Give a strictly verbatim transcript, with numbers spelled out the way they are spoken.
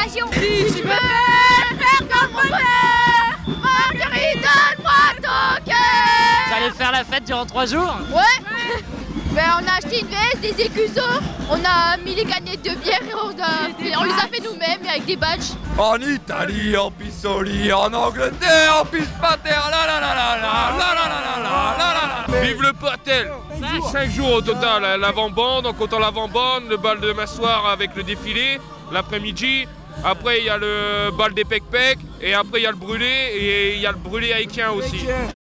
occasion. Si tu veux faire ton bonheur, Marguerite, donne-moi ton cœur. Vous allez faire la fête durant trois jours? Ouais. Ben, on a acheté une veste, des écussons, on a mis les canettes de bière et on, a, on les a fait nous-mêmes avec des badges. En Italie, en Pisoli, en Angleterre, en Pispater, la la la la la la la la la la la. Vive le Potel! Cinq jours au total, l'avant-bande, en comptant l'avant-bande, le bal de massoir avec le défilé, l'après-midi. Après il y a le bal des pec-pec et après il y a le brûlé et il y a le brûlé haïtien aussi.